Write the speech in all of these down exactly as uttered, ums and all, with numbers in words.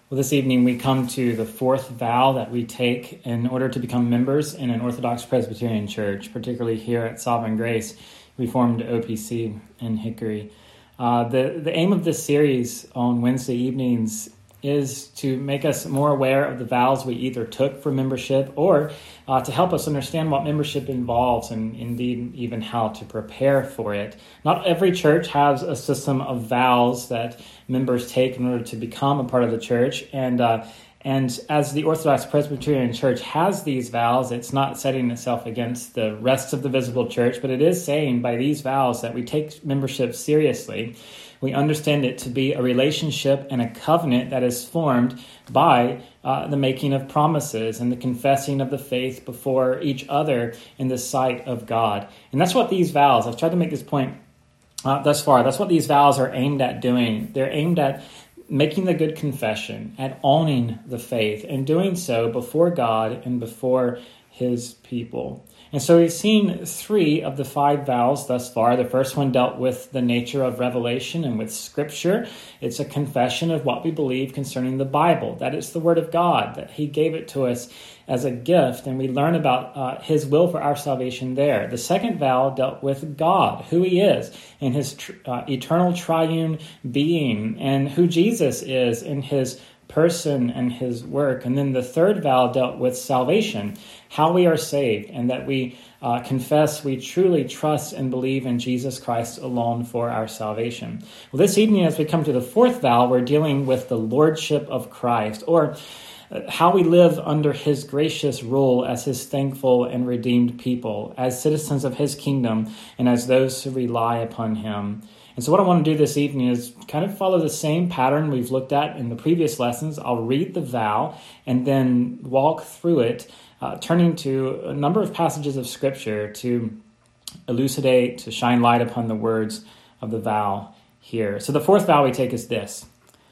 Well, this evening we come to the fourth vow that we take in order to become members in an Orthodox Presbyterian church, particularly here at Sovereign Grace Reformed O P C in Hickory. Uh, the, the aim of this series on Wednesday evenings is to make us more aware of the vows we either took for membership or uh, to help us understand what membership involves and indeed even how to prepare for it. Not every church has a system of vows that members take in order to become a part of the church. And uh, and as the Orthodox Presbyterian Church has these vows, it's not setting itself against the rest of the visible church, but it is saying by these vows that we take membership seriously. We understand it to be a relationship and a covenant that is formed by uh, the making of promises and the confessing of the faith before each other in the sight of God. And that's what these vows, I've tried to make this point uh, thus far, that's what these vows are aimed at doing. They're aimed at making the good confession, at owning the faith, and doing so before God and before his people. And so we've seen three of the five vows thus far. The first one dealt with the nature of revelation and with Scripture. It's a confession of what we believe concerning the Bible, that it's the Word of God, that he gave it to us as a gift, and we learn about uh, his will for our salvation there. The second vow dealt with God, who he is, and his tr- uh, eternal triune being, and who Jesus is in his person and his work. And then the third vow dealt with salvation, how we are saved, and that we uh, confess we truly trust and believe in Jesus Christ alone for our salvation. Well, this evening, as we come to the fourth vow, we're dealing with the Lordship of Christ, or how we live under his gracious rule as his thankful and redeemed people, as citizens of his kingdom, and as those who rely upon him. And so what I want to do this evening is kind of follow the same pattern we've looked at in the previous lessons. I'll read the vow and then walk through it, uh, turning to a number of passages of Scripture to elucidate, to shine light upon the words of the vow here. So the fourth vow we take is this.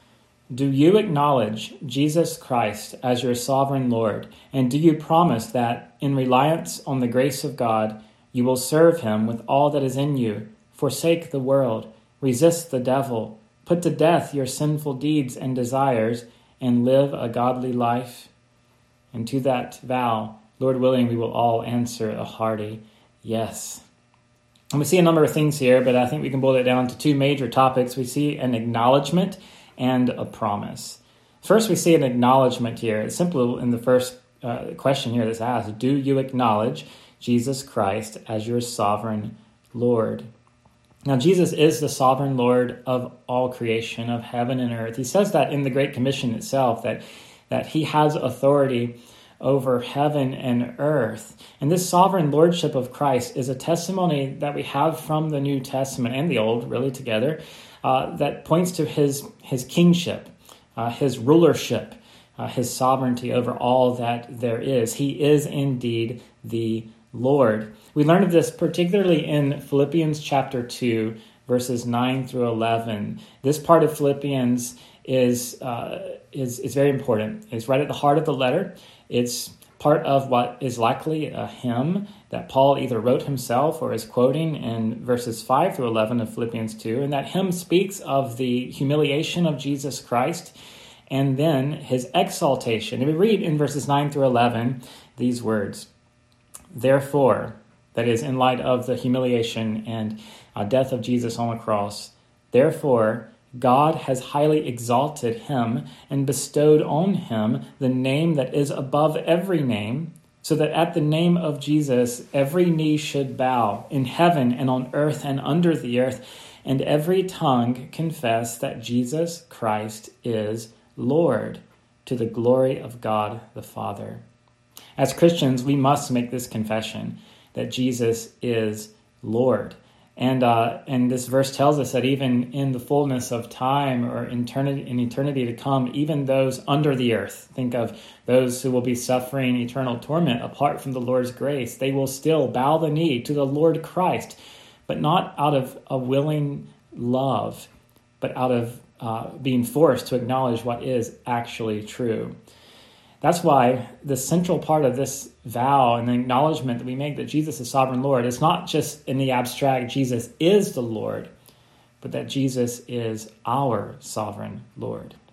Do you acknowledge Jesus Christ as your sovereign Lord? And do you promise that in reliance on the grace of God, you will serve him with all that is in you, forsake the world, resist the devil, put to death your sinful deeds and desires, and live a godly life? And to that vow, Lord willing, we will all answer a hearty yes. And we see a number of things here, but I think we can boil it down to two major topics. We see an acknowledgement and a promise. First, we see an acknowledgement here. It's simple in the first uh, question here that's asked. Do you acknowledge Jesus Christ as your sovereign Lord? Now, Jesus is the sovereign Lord of all creation, of heaven and earth. He says that in the Great Commission itself, that, that he has authority over heaven and earth. And this sovereign lordship of Christ is a testimony that we have from the New Testament and the Old, really together, uh, that points to his, his kingship, uh, his rulership, uh, his sovereignty over all that there is. He is indeed the Lord. We learn of this particularly in Philippians chapter two, verses nine through eleven. This part of Philippians is, uh, is, is very important. It's right at the heart of the letter. It's part of what is likely a hymn that Paul either wrote himself or is quoting in verses five through eleven of Philippians two. And that hymn speaks of the humiliation of Jesus Christ and then his exaltation. And we read in verses nine through eleven these words. Therefore, that is in light of the humiliation and uh, death of Jesus on the cross, therefore, God has highly exalted him and bestowed on him the name that is above every name, so that at the name of Jesus every knee should bow in heaven and on earth and under the earth, and every tongue confess that Jesus Christ is Lord, to the glory of God the Father. As Christians, we must make this confession that Jesus is Lord. And uh, and this verse tells us that even in the fullness of time or eternity, in eternity to come, even those under the earth, think of those who will be suffering eternal torment apart from the Lord's grace, they will still bow the knee to the Lord Christ, but not out of a willing love, but out of uh, being forced to acknowledge what is actually true. That's why the central part of this vow and the acknowledgement that we make that Jesus is sovereign Lord is not just in the abstract, Jesus is the Lord, but that Jesus is our sovereign Lord.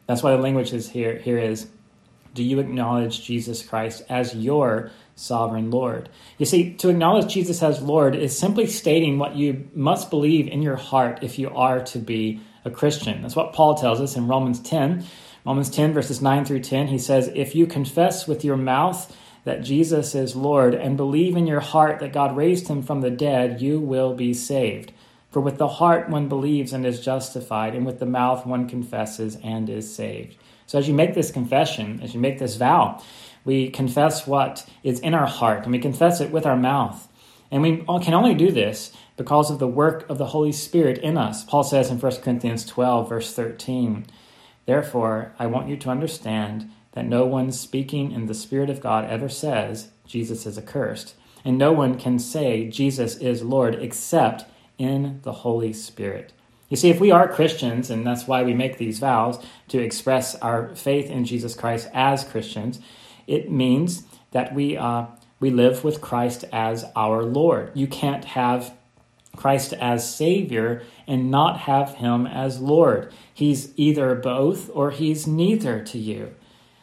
That's why the language is here, here is, do you acknowledge Jesus Christ as your sovereign Lord? You see, to acknowledge Jesus as Lord is simply stating what you must believe in your heart if you are to be a Christian. That's what Paul tells us in Romans ten. Romans ten, verses nine through ten, he says, if you confess with your mouth that Jesus is Lord and believe in your heart that God raised him from the dead, you will be saved. For with the heart one believes and is justified, and with the mouth one confesses and is saved. So as you make this confession, as you make this vow, we confess what is in our heart, and we confess it with our mouth. And we can only do this because of the work of the Holy Spirit in us. Paul says in First Corinthians twelve, verse thirteen, therefore, I want you to understand that no one speaking in the Spirit of God ever says Jesus is accursed. And no one can say Jesus is Lord except in the Holy Spirit. You see, if we are Christians, and that's why we make these vows, to express our faith in Jesus Christ as Christians, it means that we uh, we live with Christ as our Lord. You can't have Christ as Savior and not have him as Lord. He's either both or he's neither to you.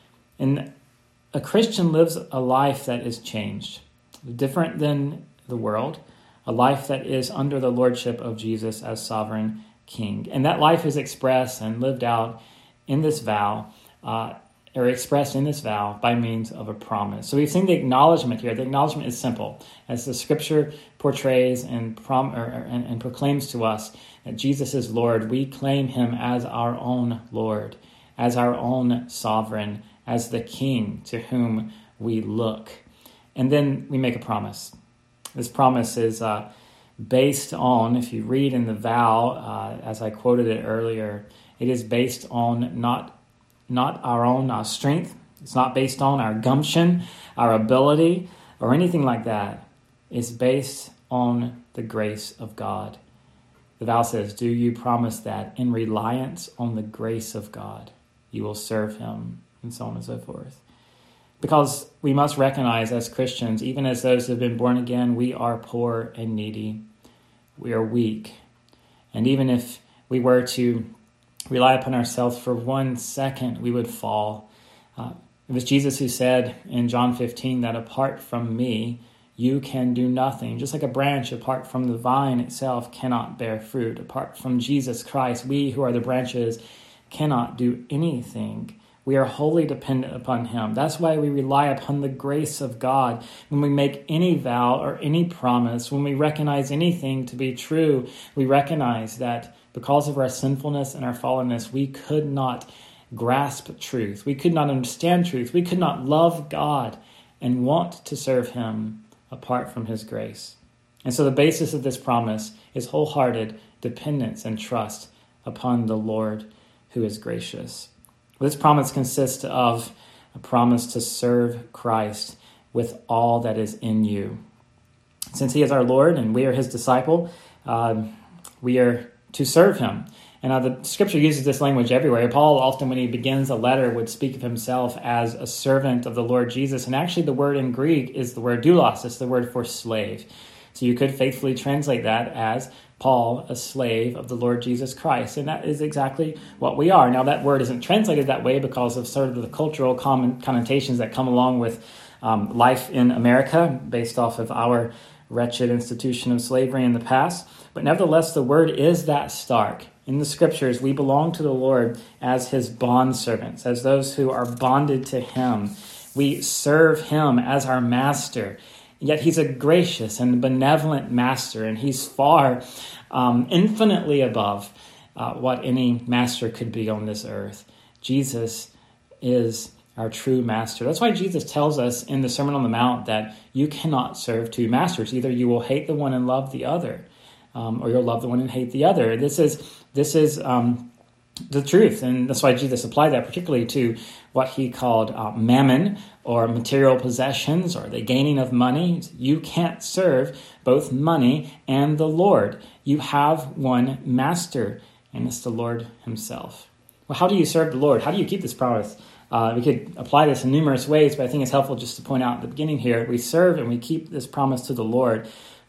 And a Christian lives a life that is changed, different than the world, a life that is under the lordship of Jesus as sovereign King. And that life is expressed and lived out in this vow, uh, or expressed in this vow by means of a promise. So we've seen the acknowledgement here. The acknowledgement is simple. As the scripture portrays and, prom- or, or, and, and proclaims to us that Jesus is Lord, we claim him as our own Lord, as our own sovereign, as the King to whom we look. And then we make a promise. This promise is uh, based on, if you read in the vow, uh, as I quoted it earlier, it is based on not not our own uh, strength. It's not based on our gumption, our ability, or anything like that. It's based on the grace of God. The vow says, do you promise that in reliance on the grace of God, you will serve him, and so on and so forth. Because we must recognize as Christians, even as those who have been born again, we are poor and needy. We are weak. And even if we were to rely upon ourselves for one second, we would fall. Uh, it was Jesus who said in John fifteen that apart from me, you can do nothing. Just like a branch apart from the vine itself cannot bear fruit. Apart from Jesus Christ, we who are the branches cannot do anything. We are wholly dependent upon him. That's why we rely upon the grace of God. When we make any vow or any promise, when we recognize anything to be true, we recognize that because of our sinfulness and our fallenness, we could not grasp truth. We could not understand truth. We could not love God and want to serve him apart from his grace. And so the basis of this promise is wholehearted dependence and trust upon the Lord who is gracious. This promise consists of a promise to serve Christ with all that is in you. Since he is our Lord and we are his disciple, uh, we are to serve him. And uh, the scripture uses this language everywhere. Paul often, when he begins a letter, would speak of himself as a servant of the Lord Jesus. And actually the word in Greek is the word doulos. It's the word for slave. So you could faithfully translate that as Paul, a slave of the Lord Jesus Christ. And that is exactly what we are. Now, that word isn't translated that way because of sort of the cultural common connotations that come along with um, life in America based off of our wretched institution of slavery in the past. But nevertheless, the word is that stark. In the scriptures, we belong to the Lord as his bondservants, as those who are bonded to him. We serve him as our master. Yet he's a gracious and benevolent master, and he's far, um, infinitely above uh, what any master could be on this earth. Jesus is our true master. That's why Jesus tells us in the Sermon on the Mount that you cannot serve two masters. Either you will hate the one and love the other, um, or you'll love the one and hate the other. This is this is um, the truth, and that's why Jesus applied that particularly to what he called uh, mammon, or material possessions, or the gaining of money. You can't serve both money and the Lord. You have one master, and it's the Lord himself. Well, how do you serve the Lord? How do you keep this promise? Uh, we could apply this in numerous ways, but I think it's helpful just to point out at the beginning here, we serve and we keep this promise to the Lord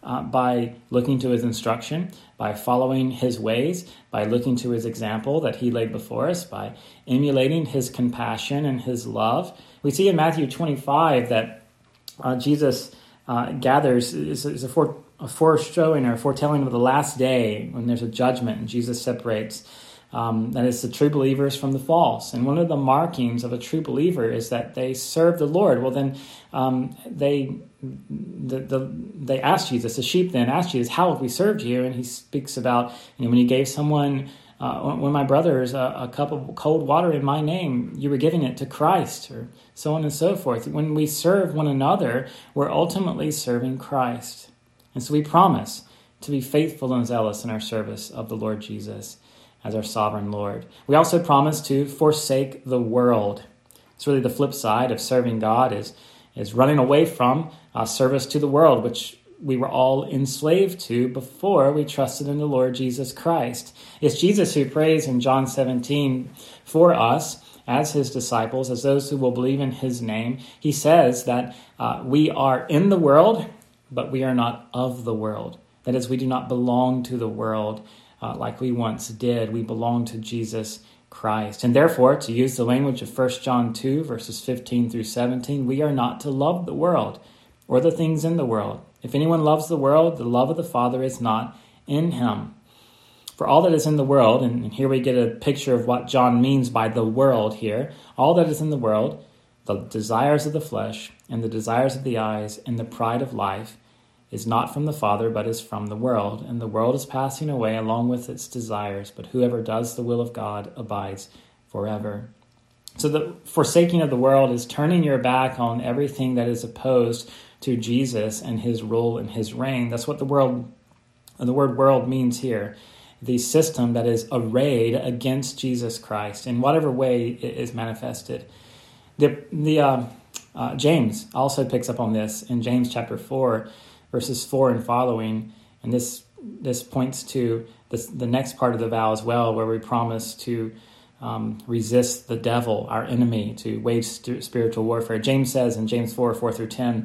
uh, by looking to his instruction, by following his ways, by looking to his example that he laid before us, by emulating his compassion and his love. We see in Matthew twenty-five that uh, Jesus uh, gathers, is, is a, fore, a foreshowing or a foretelling of the last day when there's a judgment and Jesus separates. Um, that is the true believers from the false. And one of the markings of a true believer is that they serve the Lord. Well, then um, they the, the they asked Jesus, the sheep then asked Jesus, how have we served you? And he speaks about, you know, when you gave someone, uh, one of my brothers, a, a cup of cold water in my name, you were giving it to Christ, or so on and so forth. When we serve one another, we're ultimately serving Christ. And so we promise to be faithful and zealous in our service of the Lord Jesus as our sovereign Lord. We also promise to forsake the world. It's really the flip side of serving God is, is running away from uh, service to the world, which we were all enslaved to before we trusted in the Lord Jesus Christ. It's Jesus who prays in John seventeen for us as his disciples, as those who will believe in his name. He says that uh, we are in the world, but we are not of the world. That is, we do not belong to the world, Uh, like we once did. We belong to Jesus Christ. And therefore, to use the language of First John two, verses fifteen through seventeen, we are not to love the world or the things in the world. If anyone loves the world, the love of the Father is not in him. For all that is in the world, and here we get a picture of what John means by the world here, all that is in the world, the desires of the flesh and the desires of the eyes and the pride of life, is not from the Father, but is from the world. And the world is passing away along with its desires, but whoever does the will of God abides forever. So the forsaking of the world is turning your back on everything that is opposed to Jesus and his rule and his reign. That's what the world, the word world means here. The system that is arrayed against Jesus Christ in whatever way it is manifested. The, the uh, uh, James also picks up on this in James chapter four, verses four and following, and this this points to this, the next part of the vow as well, where we promise to um, resist the devil, our enemy, to wage st- spiritual warfare. James says in James four, four through ten,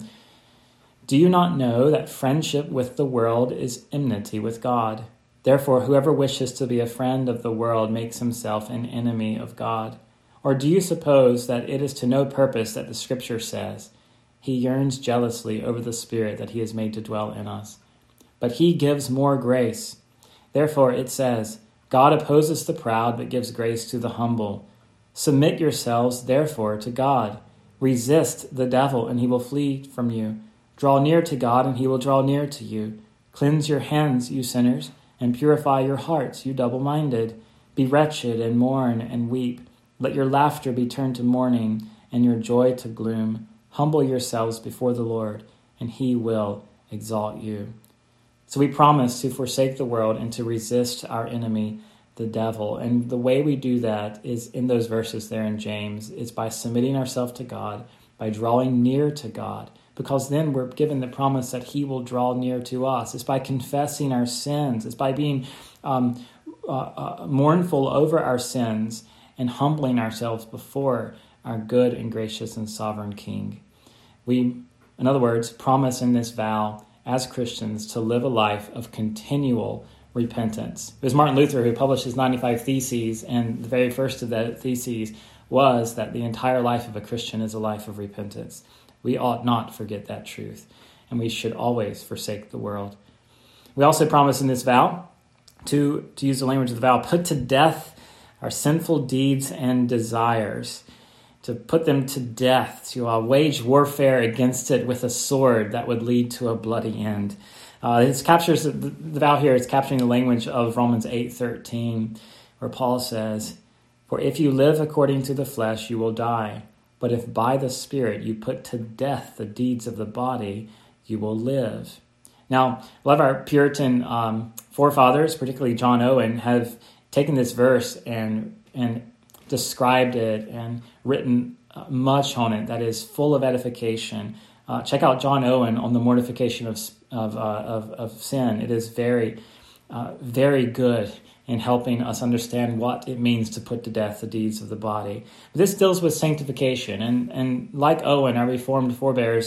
"Do you not know that friendship with the world is enmity with God? Therefore, whoever wishes to be a friend of the world makes himself an enemy of God. Or do you suppose that it is to no purpose that the Scripture says, He yearns jealously over the Spirit that he has made to dwell in us. But he gives more grace. Therefore it says, God opposes the proud, but gives grace to the humble. Submit yourselves, therefore, to God. Resist the devil, and he will flee from you. Draw near to God, and he will draw near to you. Cleanse your hands, you sinners, and purify your hearts, you double-minded. Be wretched, and mourn, and weep. Let your laughter be turned to mourning, and your joy to gloom. Humble yourselves before the Lord, and he will exalt you." So we promise to forsake the world and to resist our enemy, the devil. And the way we do that is in those verses there in James, is by submitting ourselves to God, by drawing near to God, because then we're given the promise that he will draw near to us. It's by confessing our sins. It's by being um, uh, uh, mournful over our sins and humbling ourselves before our good and gracious and sovereign King. We, in other words, promise in this vow as Christians to live a life of continual repentance. It was Martin Luther who published his ninety-five Theses, and the very first of the theses was that the entire life of a Christian is a life of repentance. We ought not forget that truth, and we should always forsake the world. We also promise in this vow to, to use the language of the vow, put to death our sinful deeds and desires, to put them to death, to uh, wage warfare against it with a sword that would lead to a bloody end. Uh, this captures the, the vow here is capturing the language of Romans eight thirteen, where Paul says, "For if you live according to the flesh, you will die. But if by the Spirit you put to death the deeds of the body, you will live." Now, a lot of our Puritan um, forefathers, particularly John Owen, have taken this verse and and described it and written uh, much on it that is full of edification. Uh, check out John Owen on the mortification of of uh, of, of sin. It is very, uh, very good in helping us understand what it means to put to death the deeds of the body. But this deals with sanctification, and and like Owen, our Reformed forebears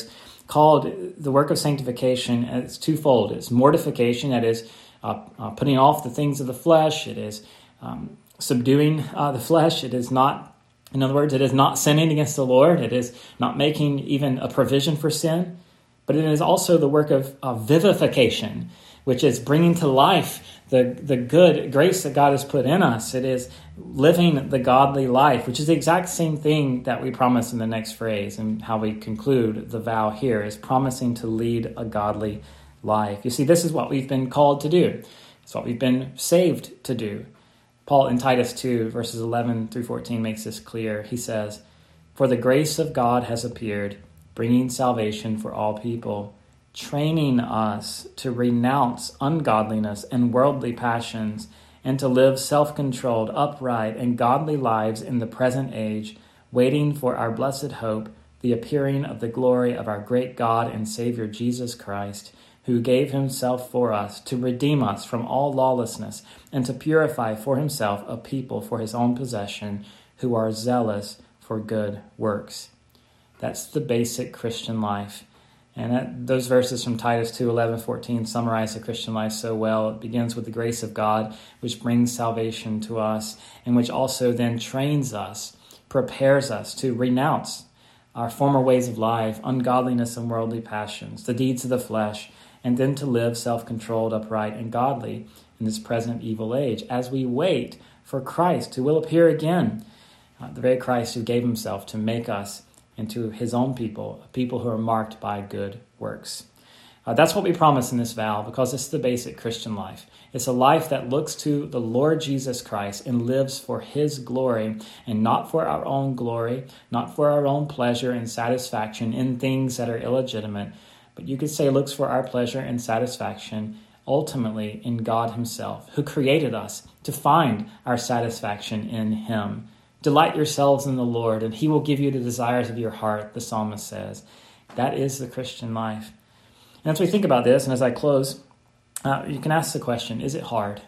called the work of sanctification, and it's twofold. It's mortification, that is uh, uh, putting off the things of the flesh. It is um, subduing uh, the flesh. It is not, in other words, it is not sinning against the Lord. It is not making even a provision for sin. But it is also the work of, of vivification, which is bringing to life the, the good grace that God has put in us. It is living the godly life, which is the exact same thing that we promise in the next phrase, and how we conclude the vow here is promising to lead a godly life. You see, this is what we've been called to do. It's what we've been saved to do. Paul in Titus two, verses eleven through fourteen makes this clear. He says, "For the grace of God has appeared, bringing salvation for all people, training us to renounce ungodliness and worldly passions, and to live self-controlled, upright, and godly lives in the present age, waiting for our blessed hope, the appearing of the glory of our great God and Savior Jesus Christ, who gave himself for us to redeem us from all lawlessness and to purify for himself a people for his own possession who are zealous for good works." That's the basic Christian life. And that, those verses from Titus two, eleven, fourteen summarize the Christian life so well. It begins with the grace of God, which brings salvation to us, and which also then trains us, prepares us to renounce our former ways of life, ungodliness and worldly passions, the deeds of the flesh, and then to live self-controlled, upright, and godly in this present evil age as we wait for Christ, who will appear again, uh, the very Christ who gave himself to make us into his own people, people who are marked by good works. Uh, that's what we promise in this vow, because it's the basic Christian life. It's a life that looks to the Lord Jesus Christ and lives for his glory, and not for our own glory, not for our own pleasure and satisfaction in things that are illegitimate, but you could say looks for our pleasure and satisfaction ultimately in God himself, who created us to find our satisfaction in him. Delight yourselves in the Lord, and he will give you the desires of your heart, the psalmist says. That is the Christian life. And as we think about this, and as I close, uh, you can ask the question, is it hard?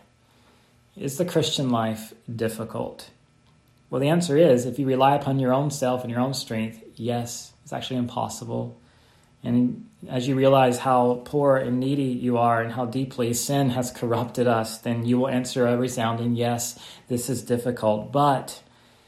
Is the Christian life difficult? Well, the answer is, if you rely upon your own self and your own strength, yes, it's actually impossible. And as you realize how poor and needy you are and how deeply sin has corrupted us, then you will answer a resounding yes, this is difficult. But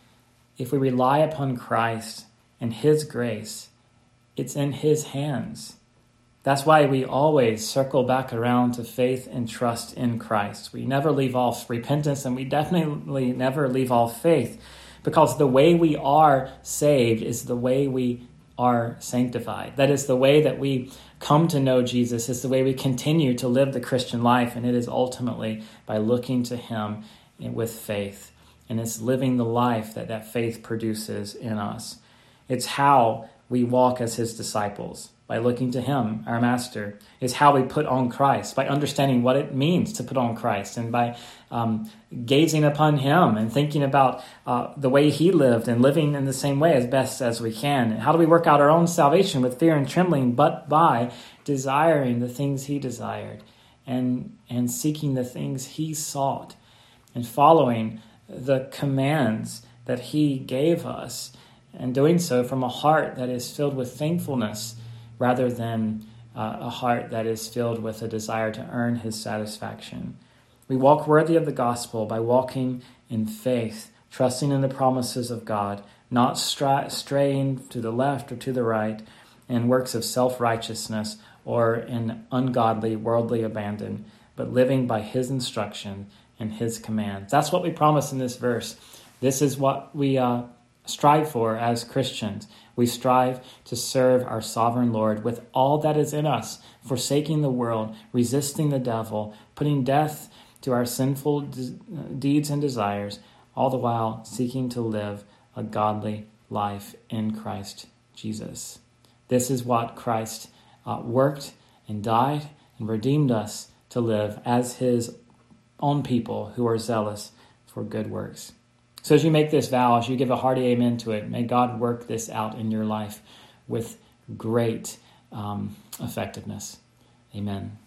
if we rely upon Christ and his grace, it's in his hands. That's why we always circle back around to faith and trust in Christ. We never leave off repentance, and we definitely never leave off faith, because the way we are saved is the way we are sanctified. That is the way that we come to know Jesus. It's the way we continue to live the Christian life, and it is ultimately by looking to him with faith. And it's living the life that that faith produces in us. It's how we walk as his disciples, by looking to him, our master. It's how we put on Christ, by understanding what it means to put on Christ, and by um, gazing upon him and thinking about uh, the way he lived and living in the same way as best as we can. And how do we work out our own salvation with fear and trembling, but by desiring the things he desired, and, and seeking the things he sought, and following the commands that he gave us, and doing so from a heart that is filled with thankfulness rather than uh, a heart that is filled with a desire to earn his satisfaction. We walk worthy of the gospel by walking in faith, trusting in the promises of God, not stra- straying to the left or to the right in works of self-righteousness or in ungodly, worldly abandon, but living by his instruction and his commands. That's what we promise in this verse. This is what we uh, strive for as Christians. We strive to serve our sovereign Lord with all that is in us, forsaking the world, resisting the devil, putting death to our sinful de- deeds and desires, all the while seeking to live a godly life in Christ Jesus. This is what Christ uh, worked and died and redeemed us to live as his own people who are zealous for good works. So as you make this vow, as you give a hearty amen to it, may God work this out in your life with great um, effectiveness. Amen.